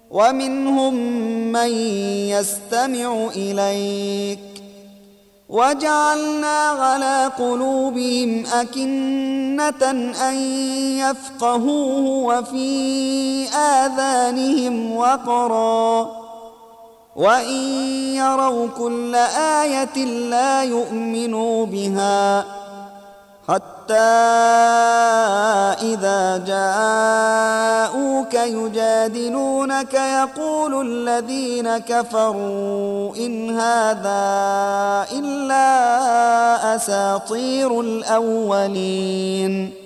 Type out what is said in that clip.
ومنهم من يستمع إليك وجعلنا على قلوبهم أكنة أن يفقهوه وفي آذانهم وقرا وإن يروا كل آية لا يؤمنوا بها حتى إذا جاءوك يجادلونك يقول الذين كفروا إن هذا إلا أساطير الأولين